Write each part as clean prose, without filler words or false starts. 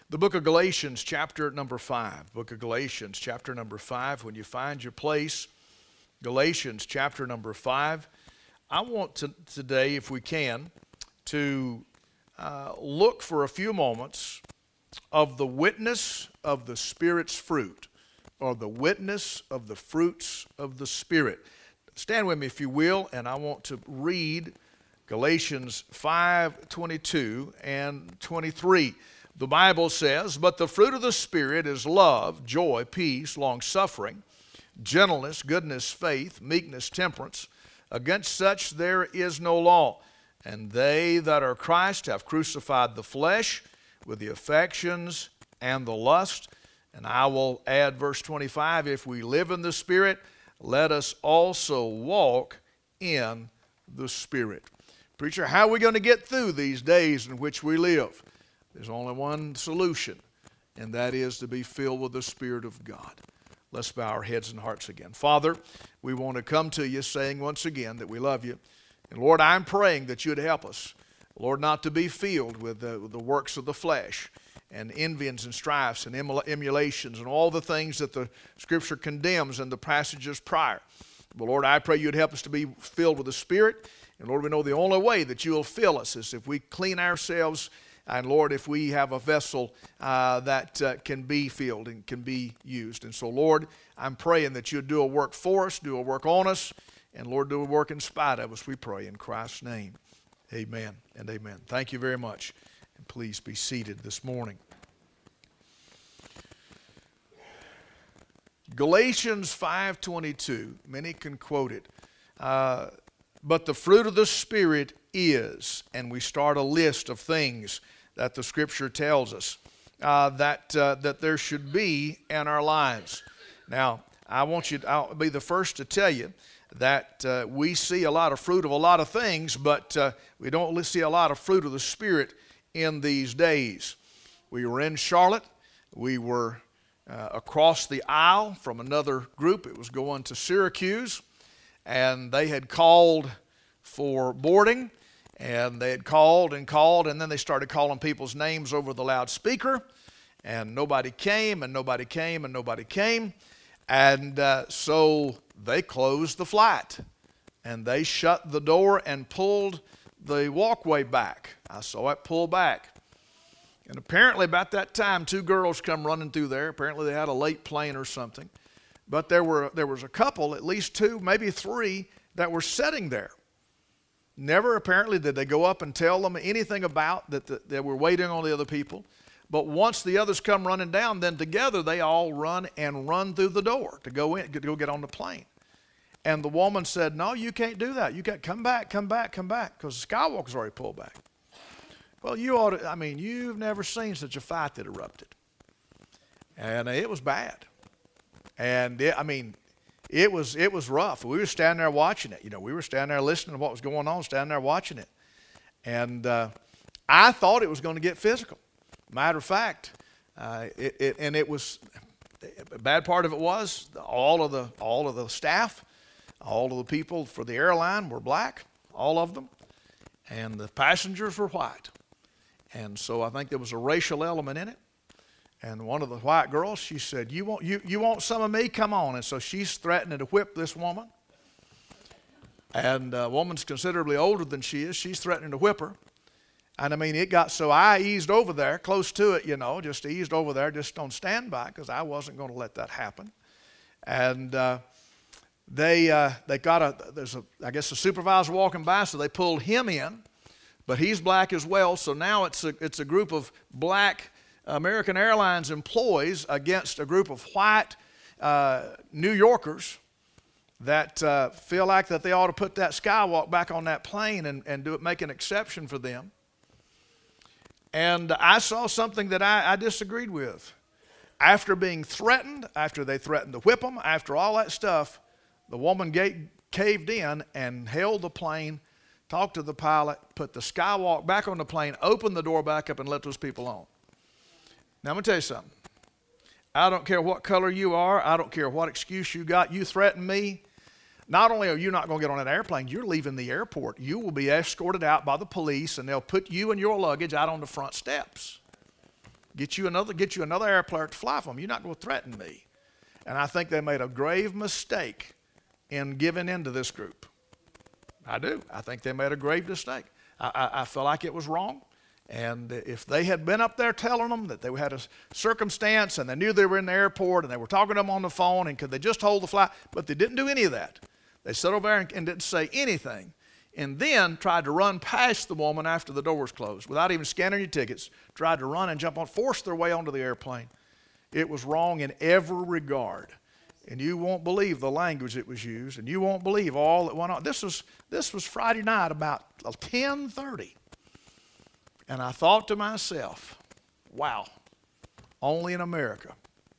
The book of Galatians, chapter number 5. Book of Galatians, chapter number 5. When you find your place, Galatians, chapter number 5. I want today, if we can, to look for a few moments of the witness of the Spirit's fruit, or the witness of the fruits of the Spirit. Stand with me, if you will, and I want to read Galatians 5:22 and 23. The Bible says, "But the fruit of the Spirit is love, joy, peace, long-suffering, gentleness, goodness, faith, meekness, temperance. Against such there is no law. And they that are Christ have crucified the flesh with the affections and the lust." And I will add verse 25, "If we live in the Spirit, let us also walk in the Spirit." Preacher, how are we going to get through these days in which we live? There's only one solution, and that is to be filled with the Spirit of God. Let's bow our heads and hearts again. Father, we want to come to you saying once again that we love you. And Lord, I'm praying that you'd help us, Lord, not to be filled with the works of the flesh and envyings and strifes and emulations and all the things that the Scripture condemns in the passages prior. But Lord, I pray you'd help us to be filled with the Spirit. And Lord, we know the only way that you'll fill us is if we clean ourselves. And Lord, if we have a vessel that can be filled and can be used. And so, Lord, I'm praying that you'll do a work for us, do a work on us, and Lord, do a work in spite of us, we pray in Christ's name. Amen and amen. Thank you very much. And please be seated this morning. Galatians 5:22, many can quote it. But the fruit of the Spirit is, and we start a list of things that the Scripture tells us that there should be in our lives. Now, I'll be the first to tell you that we see a lot of fruit of a lot of things, but we don't see a lot of fruit of the Spirit in these days. We were in Charlotte. We were across the aisle from another group. It was going to Syracuse, and they had called for boarding. And they had called, and then they started calling people's names over the loudspeaker, and nobody came, and nobody came, and nobody came. And so they closed the flight, and they shut the door and pulled the walkway back. I saw it pull back. And apparently about that time, two girls come running through there. Apparently they had a late plane or something. But there was a couple, at least two, maybe three, that were sitting there. Never apparently did they go up and tell them anything about that they were waiting on the other people. But once the others come running down, then together they all run through the door to go in, to go get on the plane. And the woman said, "No, you can't do that. You got come back, because the Skywalker's already pulled back." Well, you've never seen such a fight that erupted. And it was bad. And it was rough. We were standing there watching it. We were standing there listening to what was going on, standing there watching it. And I thought it was going to get physical. Matter of fact, it was, the bad part of it was all of the staff, all of the people for the airline were black, all of them, and the passengers were white. And so I think there was a racial element in it. And one of the white girls, she said, you want some of me? Come on. And so she's threatening to whip this woman. And the woman's considerably older than she is. She's threatening to whip her. And it got so I eased over there, close to it, just eased over there, just on standby, because I wasn't going to let that happen. And they got I guess a supervisor walking by, so they pulled him in. But he's black as well, so now it's a group of black American Airlines employees against a group of white New Yorkers that feel like that they ought to put that Skywalk back on that plane and make an exception for them. And I saw something that I disagreed with. After being threatened, after they threatened to whip them, after all that stuff, the woman caved in and held the plane, talked to the pilot, put the Skywalk back on the plane, opened the door back up, and let those people on. Now, I'm going to tell you something. I don't care what color you are. I don't care what excuse you got. You threaten me. Not only are you not going to get on an airplane, you're leaving the airport. You will be escorted out by the police, and they'll put you and your luggage out on the front steps. Get you another airplane to fly for them. You're not going to threaten me. And I think they made a grave mistake in giving in to this group. I do. I think they made a grave mistake. I felt like it was wrong. And if they had been up there telling them that they had a circumstance and they knew they were in the airport and they were talking to them on the phone and could they just hold the flight, but they didn't do any of that. They sat over there and didn't say anything, and then tried to run past the woman after the doors closed without even scanning your tickets, tried to run and jump on, forced their way onto the airplane. It was wrong in every regard. And you won't believe the language that was used, and you won't believe all that went on. This was Friday night about 10:30. And I thought to myself, wow, only in America.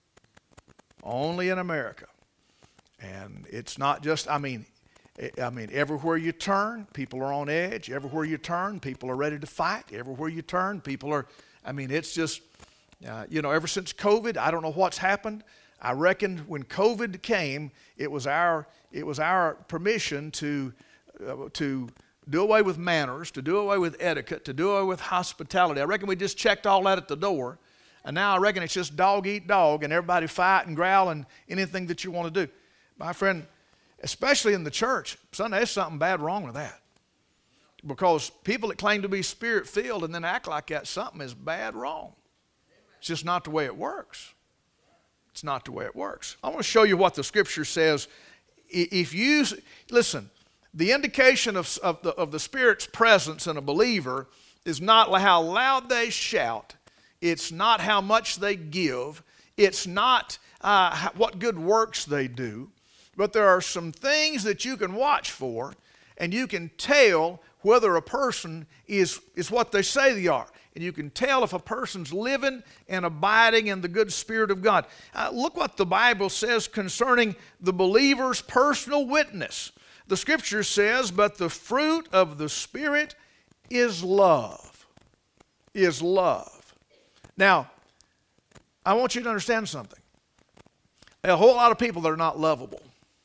Only in America. And it's not just, I mean, everywhere you turn, people are on edge. Everywhere you turn, people are ready to fight. Everywhere you turn, people are, it's just, ever since COVID, I don't know what's happened. I reckon when COVID came, it was our permission to do away with manners, to do away with etiquette, to do away with hospitality. I reckon we just checked all that at the door. And now I reckon it's just dog eat dog and everybody fight and growl and anything that you want to do. My friend, especially in the church, son, there's something bad wrong with that. Because people that claim to be spirit-filled and then act like that, something is bad wrong. It's just not the way it works. It's not the way it works. I want to show you what the Scripture says. Listen, the indication of the Spirit's presence in a believer is not how loud they shout. It's not how much they give. It's not what good works they do. But there are some things that you can watch for, and you can tell whether a person is what they say they are. And you can tell if a person's living and abiding in the good Spirit of God. Look what the Bible says concerning the believer's personal witness. The Scripture says, but the fruit of the Spirit is love. Is love. Now, I want you to understand something. There are a whole lot of people that are not lovable.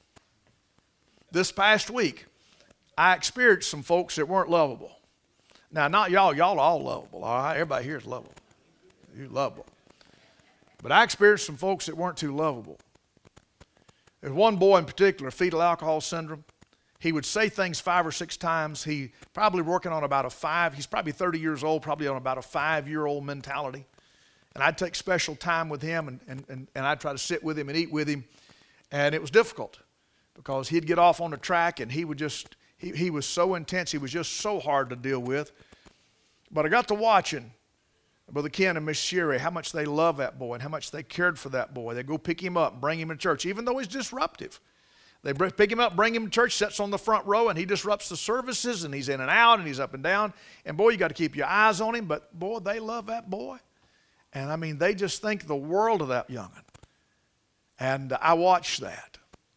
This past week, I experienced some folks that weren't lovable. Now, not y'all. Y'all are all lovable, all right? Everybody here is lovable. You're lovable. But I experienced some folks that weren't too lovable. There's one boy in particular, fetal alcohol syndrome. He would say things 5 or 6 times. He probably working on about he's probably 30 years old, probably on about a 5-year-old mentality. And I'd take special time with him, and I'd try to sit with him and eat with him. And it was difficult because he'd get off on the track and he was so intense. He was just so hard to deal with. But I got to watching Brother Ken and Miss Sherry, how much they love that boy and how much they cared for that boy. They go pick him up and bring him to church, even though he's disruptive. They pick him up, bring him to church, sits on the front row, and he disrupts the services, and he's in and out, and he's up and down. And boy, you got to keep your eyes on him. But boy, they love that boy. And they just think the world of that young'un. And I watched that.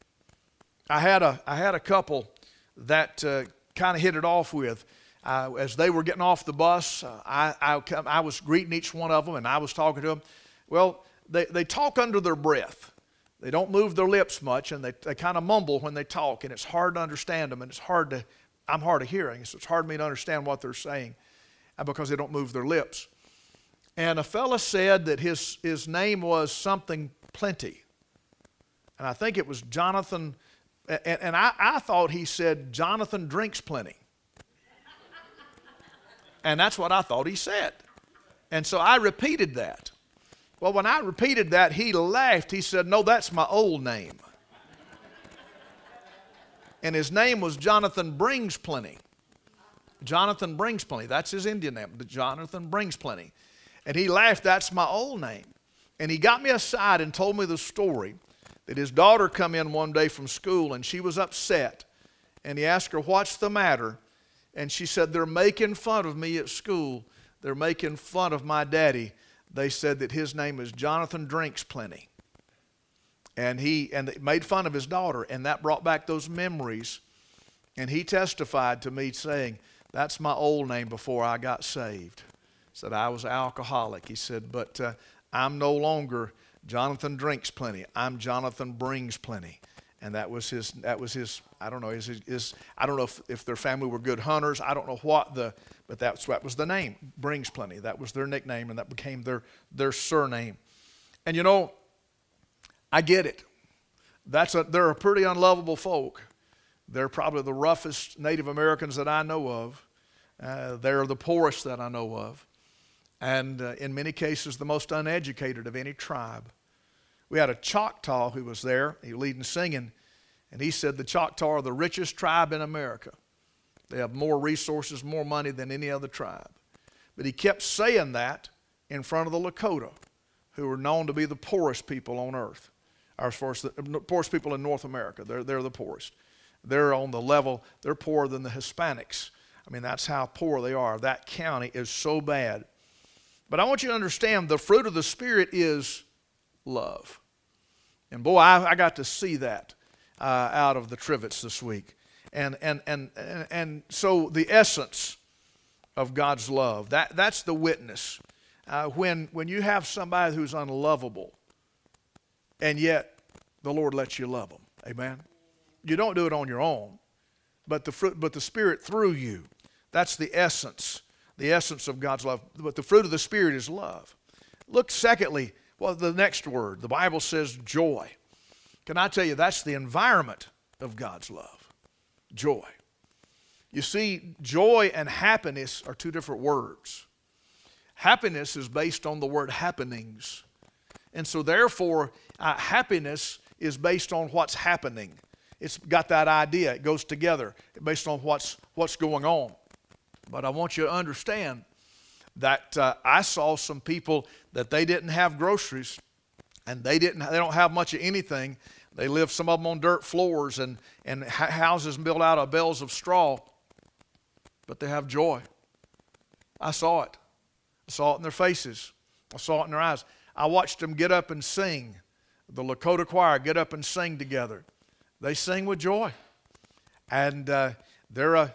I had a couple that kind of hit it off with. As they were getting off the bus, I was greeting each one of them, and I was talking to them. Well, they talk under their breath. They don't move their lips much, and they kind of mumble when they talk, and it's hard to understand them, and I'm hard of hearing, so it's hard for me to understand what they're saying because they don't move their lips. And a fella said that his name was something Plenty, and I think it was Jonathan, and I thought he said Jonathan drinks plenty. And that's what I thought he said. And so I repeated that. Well, when I repeated that, he laughed. He said, no, that's my old name. And his name was Jonathan Brings Plenty. Jonathan Brings Plenty. That's his Indian name, Jonathan Brings Plenty. And he laughed, that's my old name. And he got me aside and told me the story that his daughter come in one day from school and she was upset. And he asked her, what's the matter? And she said, they're making fun of me at school. They're making fun of my daddy. They said that his name is Jonathan Drinks Plenty. And they made fun of his daughter, and that brought back those memories. And he testified to me saying, that's my old name before I got saved. Said I was an alcoholic. He said, but I'm no longer Jonathan Drinks Plenty. I'm Jonathan Brings Plenty. And that was his. I don't know. I don't know if their family were good hunters. I don't know but that was the name. Brings plenty. That was their nickname, and that became their surname. And you know, I get it. They're a pretty unlovable folk. They're probably the roughest Native Americans that I know of. They're the poorest that I know of. And in many cases, the most uneducated of any tribe. We had a Choctaw who was there. He was leading singing. And he said the Choctaw are the richest tribe in America. They have more resources, more money than any other tribe. But he kept saying that in front of the Lakota, who are known to be the poorest people on earth. Or as far as the poorest people in North America. They're the poorest. They're on the level, they're poorer than the Hispanics. I mean, that's how poor they are. That county is so bad. But I want you to understand the fruit of the Spirit is love. And boy, I got to see that out of the Trivets this week. And so the essence of God's love, that's the witness. When you have somebody who's unlovable, and yet the Lord lets you love them. Amen? You don't do it on your own, but the Spirit through you. That's the essence of God's love. But the fruit of the Spirit is love. Look, secondly, the next word. The Bible says joy. Can I tell you, that's the environment of God's love. Joy. You see, joy and happiness are two different words. Happiness is based on the word happenings. And so therefore, happiness is based on what's happening. It's got that idea. It goes together based on what's going on. But I want you to understand that I saw some people that they didn't have groceries, and they don't have much of anything. They live, some of them, on dirt floors and houses built out of bales of straw. But they have joy. I saw it. I saw it in their faces. I saw it in their eyes. I watched them get up and sing. The Lakota choir get up and sing together. They sing with joy, and they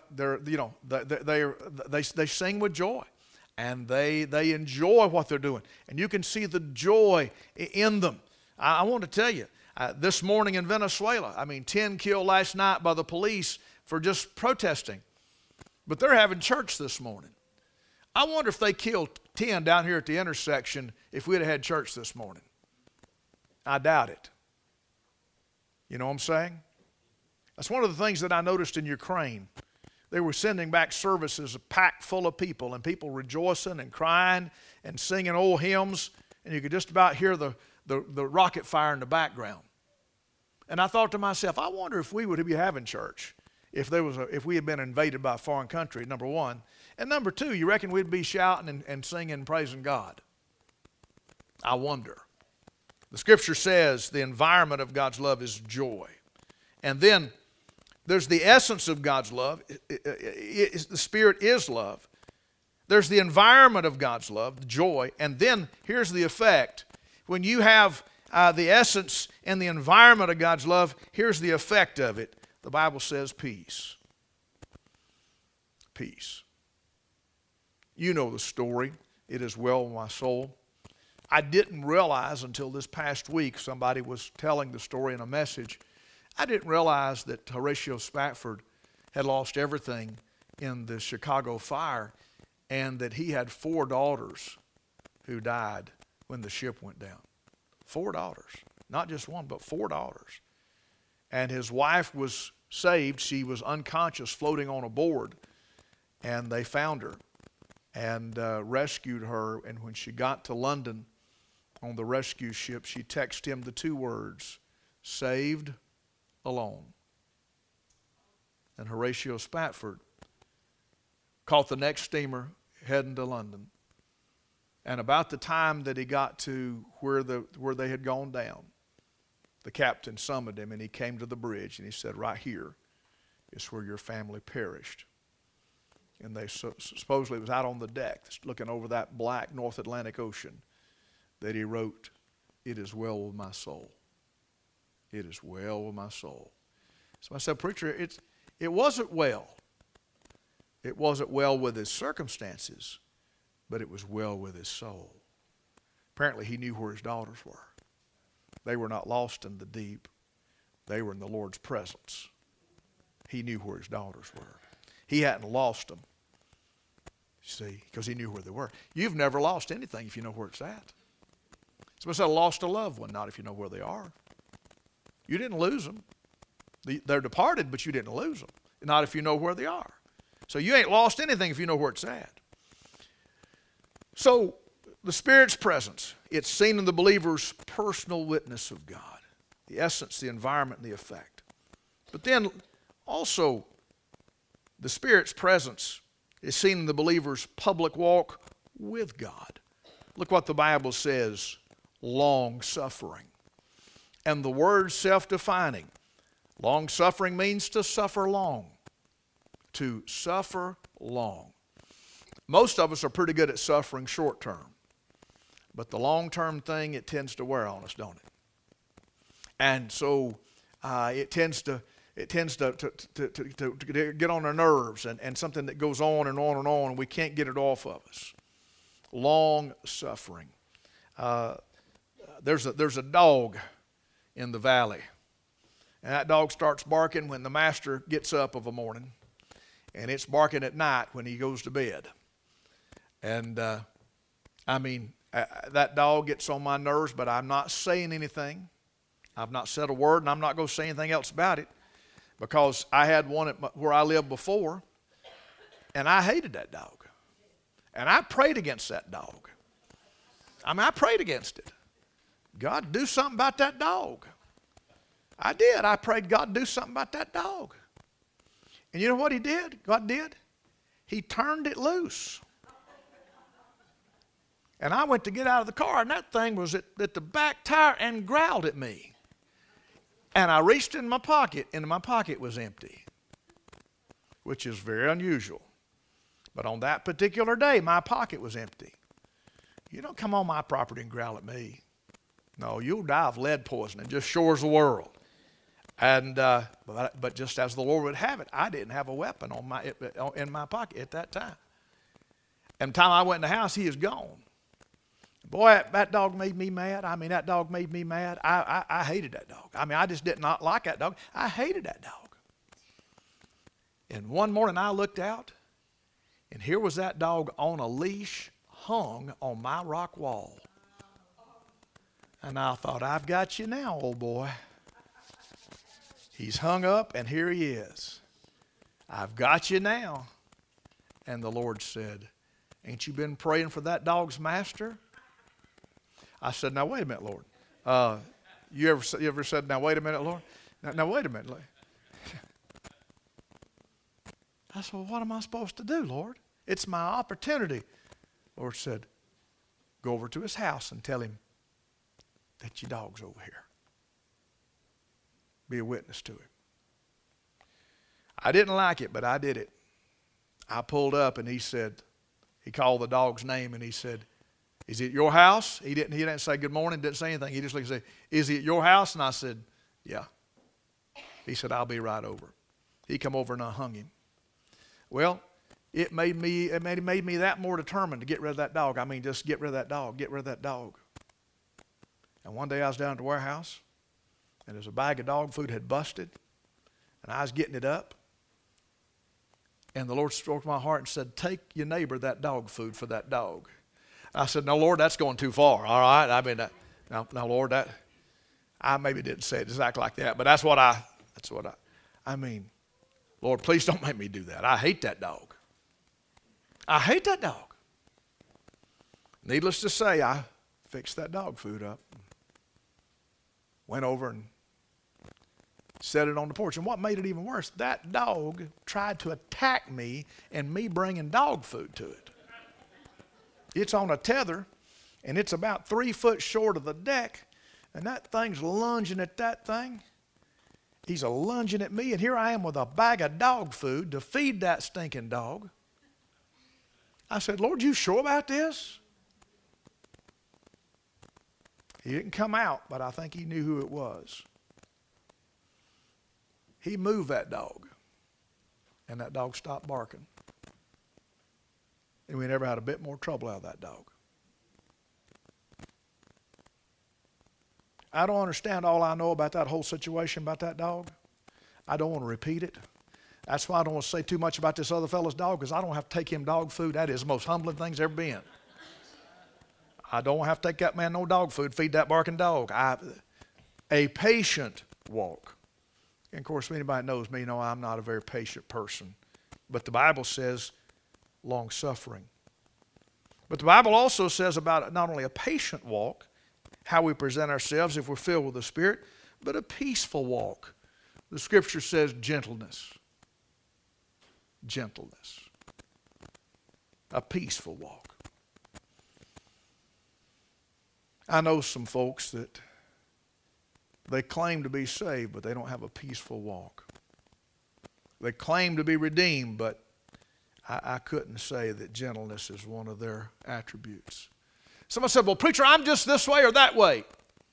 sing with joy, and they enjoy what they're doing, and you can see the joy in them. I want to tell you, this morning in Venezuela, 10 killed last night by the police for just protesting, but they're having church this morning. I wonder if they killed 10 down here at the intersection if we'd have had church this morning. I doubt it. You know what I'm saying? That's one of the things that I noticed in Ukraine. They were sending back services packed full of people, and people rejoicing and crying and singing old hymns, and you could just about hear the rocket fire in the background. And I thought to myself, I wonder if we would be having church if we had been invaded by a foreign country, number one. And number two, you reckon we'd be shouting and singing and praising God? I wonder. The Scripture says the environment of God's love is joy. And then there's the essence of God's love. The Spirit is love. There's the environment of God's love, joy. And then here's the effect. When you have the essence and the environment of God's love, here's the effect of it. The Bible says peace. Peace. You know the story. It is well with my soul. I didn't realize until this past week, somebody was telling the story in a message, I didn't realize that Horatio Spafford had lost everything in the Chicago fire, and that he had 4 daughters who died when the ship went down. 4 daughters. Not just one, but 4 daughters. And his wife was saved. She was unconscious, floating on a board, and they found her and rescued her. And when she got to London on the rescue ship, she texted him the 2 words, saved, alone. And Horatio Spafford caught the next steamer heading to London. And about the time that he got to where they had gone down, the captain summoned him, and he came to the bridge, and he said, right here is where your family perished. And they supposedly was out on the deck looking over that black North Atlantic Ocean that he wrote, it is well with my soul. It is well with my soul. So I said, preacher, it wasn't well. It wasn't well with his circumstances, but it was well with his soul. Apparently he knew where his daughters were. They were not lost in the deep. They were in the Lord's presence. He knew where his daughters were. He hadn't lost them. See, because he knew where they were. You've never lost anything if you know where it's at. Somebody said, I lost a loved one. Not if you know where they are. You didn't lose them. They're departed, but you didn't lose them. Not if you know where they are. So you ain't lost anything if you know where it's at. So the Spirit's presence, it's seen in the believer's personal witness of God. The essence, the environment, and the effect. But then also the Spirit's presence is seen in the believer's public walk with God. Look what the Bible says, long-suffering. And the word self-defining. Long-suffering means to suffer long. To suffer long. Most of us are pretty good at suffering short-term. But the long-term thing, it tends to wear on us, don't it? And so it tends to get on our nerves and something that goes on and on and on, and we can't get it off of us. Long suffering. There's a dog in the valley, and that dog starts barking when the master gets up of a morning, and it's barking at night when he goes to bed. And that dog gets on my nerves, but I'm not saying anything. I've not said a word, and I'm not going to say anything else about it, because I had one where I lived before, and I hated that dog. And I prayed against that dog. I prayed against it. God, do something about that dog. I did. I prayed, God, do something about that dog. And you know what he did? God did? He turned it loose. And I went to get out of the car, and that thing was at the back tire and growled at me. And I reached in my pocket, and my pocket was empty, which is very unusual. But on that particular day, my pocket was empty. You don't come on my property and growl at me. No, you'll die of lead poisoning, just sure as the world. And but just as the Lord would have it, I didn't have a weapon in my pocket at that time. And the time I went in the house, he is gone. Boy, that dog made me mad. That dog made me mad. I hated that dog. I just did not like that dog. I hated that dog. And one morning I looked out, and here was that dog on a leash hung on my rock wall. And I thought, I've got you now, old boy. He's hung up, and here he is. I've got you now. And the Lord said, ain't you been praying for that dog's master? I said, now wait a minute, Lord. You ever said, now wait a minute, Lord? Now wait a minute. I said, well, what am I supposed to do, Lord? It's my opportunity. The Lord said, go over to his house and tell him that your dog's over here. Be a witness to him. I didn't like it, but I did it. I pulled up, and he called the dog's name, and he said, is it your house? He didn't say good morning, didn't say anything. He just looked and said, is it your house? And I said, yeah. He said, I'll be right over. He come over and I hung him. Well, it made me that more determined to get rid of that dog. Just get rid of that dog, get rid of that dog. And one day I was down at the warehouse, and there's a bag of dog food had busted, and I was getting it up. And the Lord spoke to my heart and said, take your neighbor that dog food for that dog. I said, no, Lord, that's going too far. All right. No, Lord, I maybe didn't say it exactly like that, but Lord, please don't make me do that. I hate that dog. I hate that dog. Needless to say, I fixed that dog food up. Went over and set it on the porch. And what made it even worse, that dog tried to attack me and me bringing dog food to it. It's on a tether, and it's about 3 foot short of the deck, and that thing's lunging at that thing. He's lunging at me, and here I am with a bag of dog food to feed that stinking dog. I said, Lord, you sure about this? He didn't come out, but I think he knew who it was. He moved that dog, and that dog stopped barking. And we never had a bit more trouble out of that dog. I don't understand all I know about that whole situation about that dog. I don't want to repeat it. That's why I don't want to say too much about this other fellow's dog, because I don't have to take him dog food. That is the most humbling thing there's ever been. I don't have to take that man no dog food, feed that barking dog. A patient walk. And of course, if anybody knows me, I'm not a very patient person. But the Bible says long suffering. But the Bible also says about not only a patient walk, how we present ourselves if we're filled with the Spirit, but a peaceful walk. The Scripture says gentleness. Gentleness. A peaceful walk. I know some folks that they claim to be saved, but they don't have a peaceful walk. They claim to be redeemed, but I couldn't say that gentleness is one of their attributes. Someone said, well, preacher, I'm just this way or that way.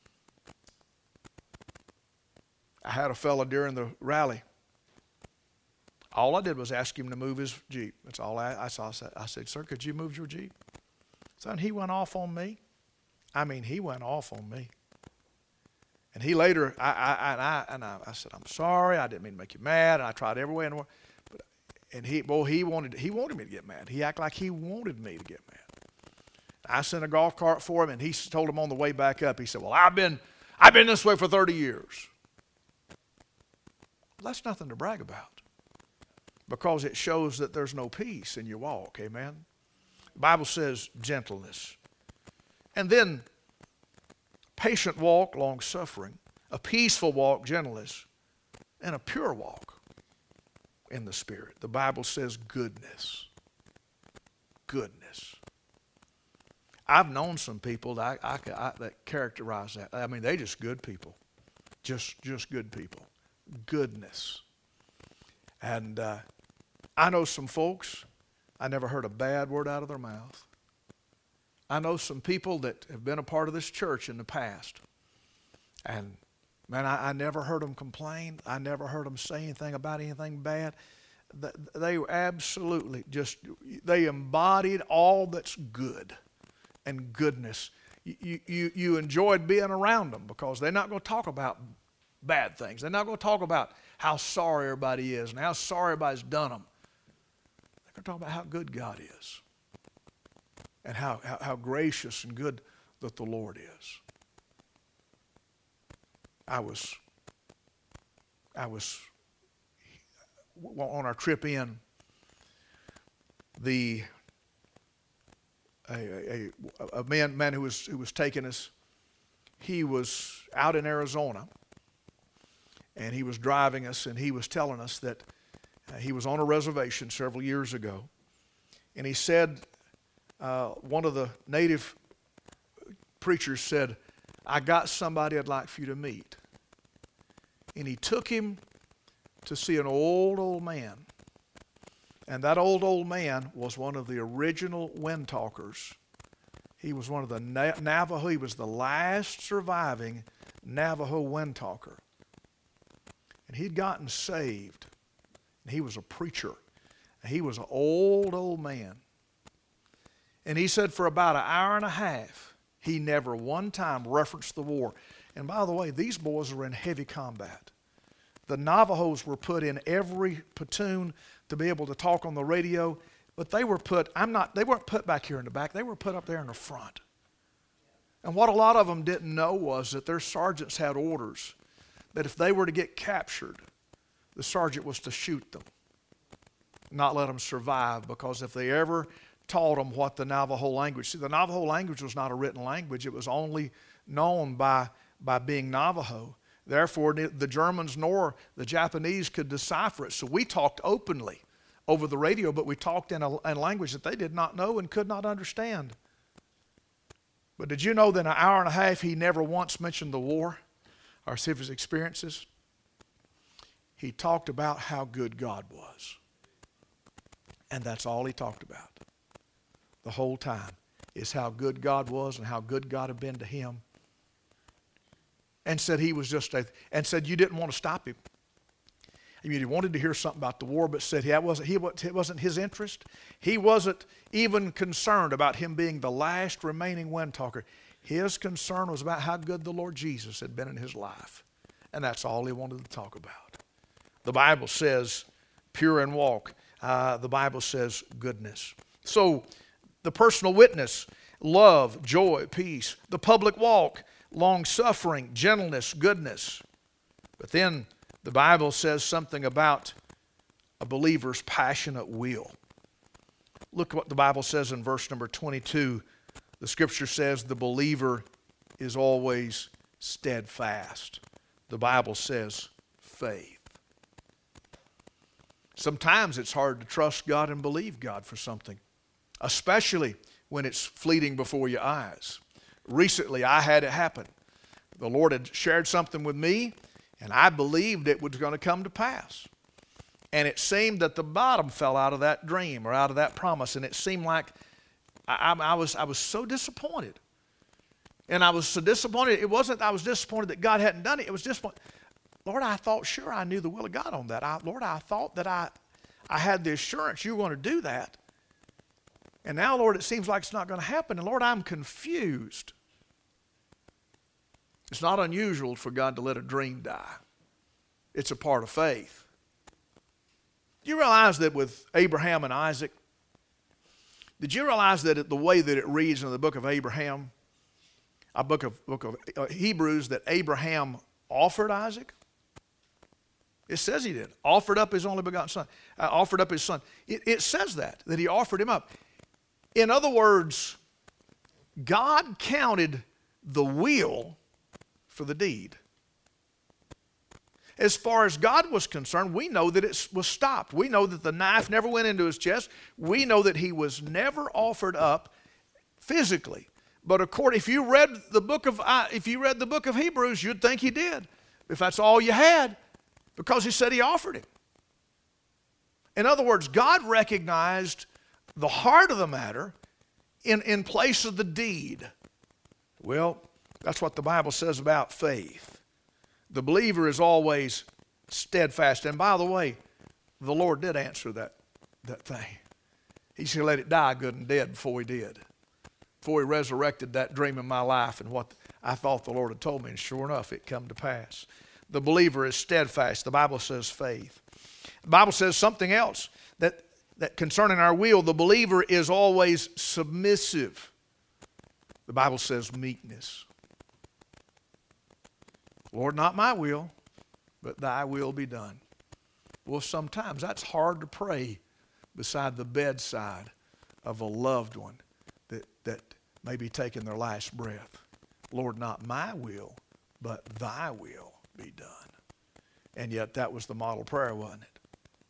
I had a fella during the rally. All I did was ask him to move his Jeep. That's all I saw. I said, sir, could you move your Jeep? Son, he went off on me. I mean, he went off on me. And he later, I said, I'm sorry, I didn't mean to make you mad, and I tried every way in the world. And he wanted me to get mad. He acted like he wanted me to get mad. I sent a golf cart for him, and he told him on the way back up, he said, well, I've been this way for 30 years. Well, that's nothing to brag about, because it shows that there's no peace in your walk, amen? The Bible says gentleness. And then patient walk, long suffering, a peaceful walk, gentleness, and a pure walk in the Spirit. The Bible says goodness. Goodness. I've known some people that characterize that. I mean, they just good people. Just good people. Goodness. And I know some folks, I never heard a bad word out of their mouth. I know some people that have been a part of this church in the past. And, man, I never heard them complain. I never heard them say anything about anything bad. They were absolutely they embodied all that's good and goodness. You enjoyed being around them, because they're not going to talk about bad things. They're not going to talk about how sorry everybody is and how sorry everybody's done them. They're going to talk about how good God is. And how gracious and good that the Lord is. I was on our trip in, a man who was taking us, he was out in Arizona, and he was driving us, and he was telling us that he was on a reservation several years ago, and he said, one of the native preachers said, I got somebody I'd like for you to meet. And he took him to see an old man. And that old man was one of the original wind talkers. He was one of the Navajo. He was the last surviving Navajo wind talker. And he'd gotten saved. And he was a preacher. And he was an old man. And he said for about an hour and a half, he never one time referenced the war. And by the way, these boys were in heavy combat. The Navajos were put in every platoon to be able to talk on the radio, but they weren't put back here in the back, they were put up there in the front. And what a lot of them didn't know was that their sergeants had orders that if they were to get captured, the sergeant was to shoot them, not let them survive, because if they ever taught them what the Navajo language. See, the Navajo language was not a written language. It was only known by being Navajo. Therefore, the Germans nor the Japanese could decipher it. So we talked openly over the radio, but we talked in a language that they did not know and could not understand. But did you know that in an hour and a half, he never once mentioned the war or his experiences? He talked about how good God was. And that's all he talked about. The whole time is how good God was and how good God had been to him. And said he was and said you didn't want to stop him. I mean, he wanted to hear something about the war, but said it wasn't his interest. He wasn't even concerned about him being the last remaining wind talker. His concern was about how good the Lord Jesus had been in his life. And that's all he wanted to talk about. The Bible says pure in walk. The Bible says goodness. So the personal witness, love, joy, peace. The public walk, long-suffering, gentleness, goodness. But then the Bible says something about a believer's passionate will. Look what the Bible says in verse number 22. The Scripture says the believer is always steadfast. The Bible says faith. Sometimes it's hard to trust God and believe God for something, especially when it's fleeting before your eyes. Recently, I had it happen. The Lord had shared something with me, and I believed it was going to come to pass. And it seemed that the bottom fell out of that dream or out of that promise, and it seemed like I was so disappointed. And I was so disappointed. It wasn't I was disappointed that God hadn't done it. It was disappointed. Lord, I thought sure I knew the will of God on that. Lord, I thought that I had the assurance you were going to do that. And now, Lord, it seems like it's not going to happen. And Lord, I'm confused. It's not unusual for God to let a dream die. It's a part of faith. Do you realize that with Abraham and Isaac, did you realize that the way that it reads in the book of Abraham, book of Hebrews, that Abraham offered Isaac? It says he did. Offered up his only begotten son. Offered up his son. It says that he offered him up. In other words, God counted the will for the deed. As far as God was concerned, we know that it was stopped. We know that the knife never went into his chest. We know that he was never offered up physically. But if you read the book of Hebrews, you'd think he did. If that's all you had, because he said he offered him. In other words, God recognized the heart of the matter in place of the deed. Well, that's what the Bible says about faith. The believer is always steadfast. And by the way, the Lord did answer that thing. He should let it die good and dead before he did. Before he resurrected that dream in my life and what I thought the Lord had told me. And sure enough, it come to pass. The believer is steadfast. The Bible says faith. The Bible says something else that concerning our will, the believer is always submissive. The Bible says meekness. Lord, not my will, but thy will be done. Well, sometimes that's hard to pray beside the bedside of a loved one that may be taking their last breath. Lord, not my will, but thy will be done. And yet that was the model prayer, wasn't it?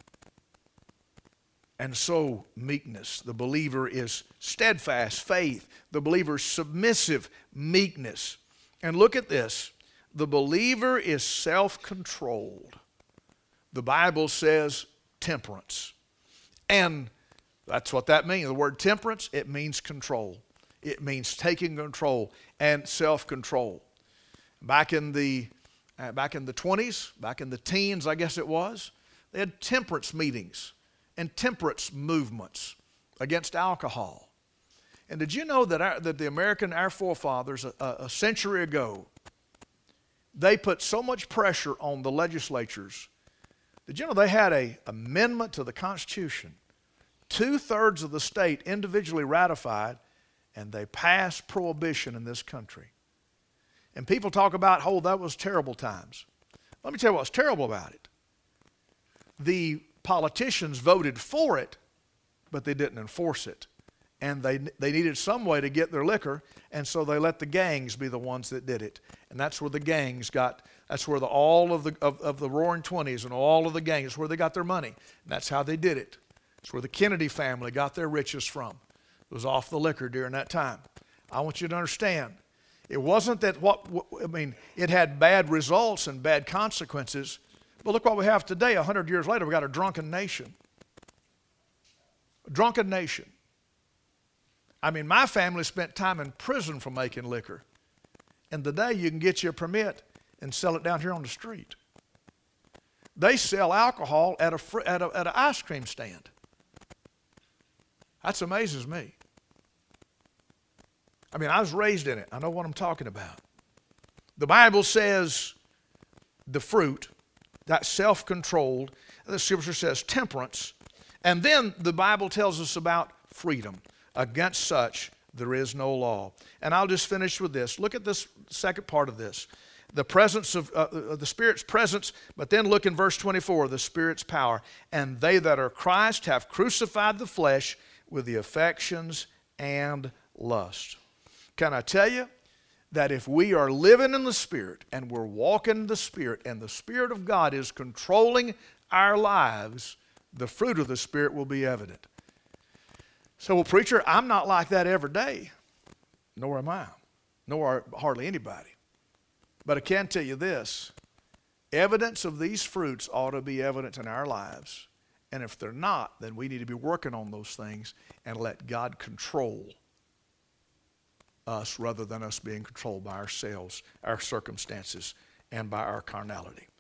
And so meekness, the believer is steadfast, faith. The believer is submissive, meekness. And look at this. The believer is self-controlled. The Bible says temperance. And that's what that means. The word temperance, it means control. It means taking control and self-control. Back in the 20s, back in the teens, I guess it was, they had temperance meetings and temperance movements against alcohol. And did you know that our forefathers a century ago, they put so much pressure on the legislatures. Did you know they had an amendment to the Constitution? 2/3 of the state individually ratified, and they passed prohibition in this country. And people talk about, oh, that was terrible times. Let me tell you what's terrible about it. The politicians voted for it, but they didn't enforce it. And they needed some way to get their liquor, and so they let the gangs be the ones that did it. And that's where the gangs that's where all of the Roaring Twenties and all of the gangs, that's where they got their money. And that's how they did it. It's where the Kennedy family got their riches from. It was off the liquor during that time. I want you to understand, it wasn't that it had bad results and bad consequences, but look what we have today. 100 years later, we got a drunken nation. A drunken nation. I mean, my family spent time in prison for making liquor. And today you can get you a permit and sell it down here on the street. They sell alcohol at an ice cream stand. That amazes me. I mean, I was raised in it. I know what I'm talking about. The Bible says the fruit, that's self-controlled. The Scripture says temperance. And then the Bible tells us about freedom. Against such there is no law. And I'll just finish with this. Look at this second part of this. The presence of the Spirit's presence, but then look in verse 24, the Spirit's power. And they that are Christ have crucified the flesh with the affections and lust. Can I tell you that if we are living in the Spirit and we're walking in the Spirit and the Spirit of God is controlling our lives, the fruit of the Spirit will be evident. So, well, preacher, I'm not like that every day. Nor am I. Nor are hardly anybody. But I can tell you this, evidence of these fruits ought to be evident in our lives. And if they're not, then we need to be working on those things and let God control us rather than us being controlled by ourselves, our circumstances, and by our carnality.